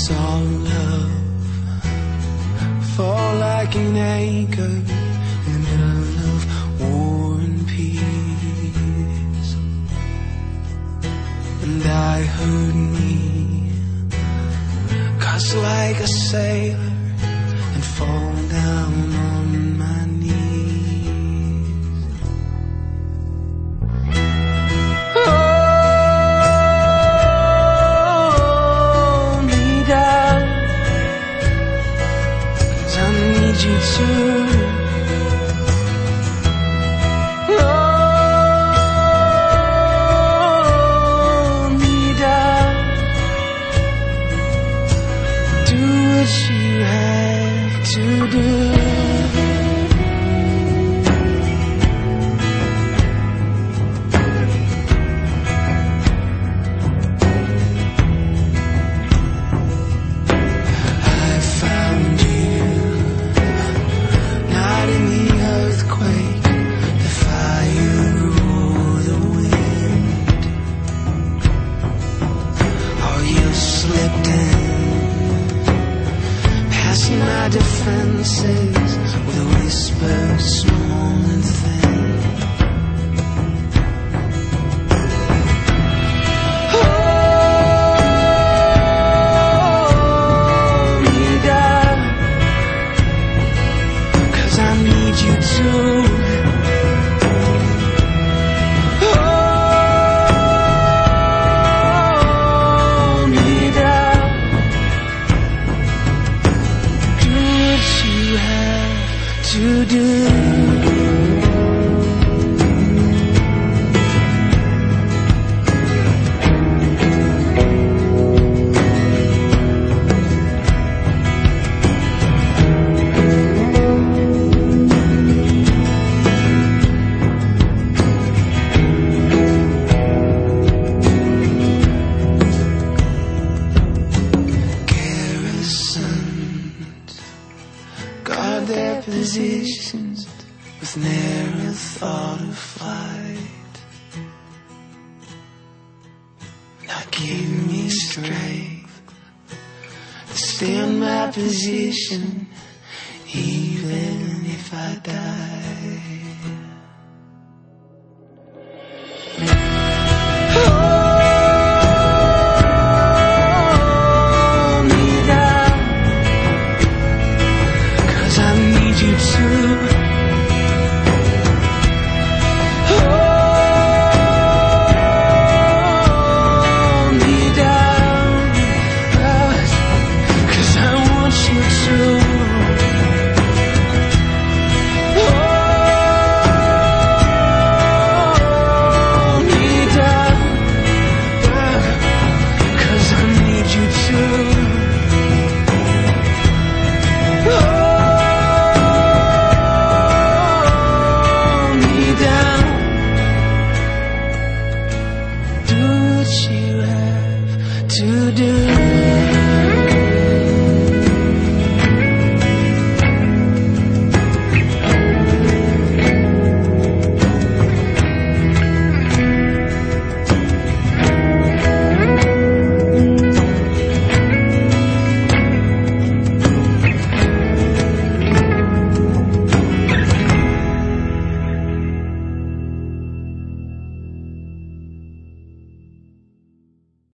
saw love fall like an anchor in the middle of war and peace. And I heard me cast like a sailor and fall down on my knees. Hold me down, 'cause I need you to. Defenses with a whisper, small and thin. Hold me down, 'cause I need you to. To do. Positions with ne'er a thought of flight. Now give me strength to stay in my position, even if I die.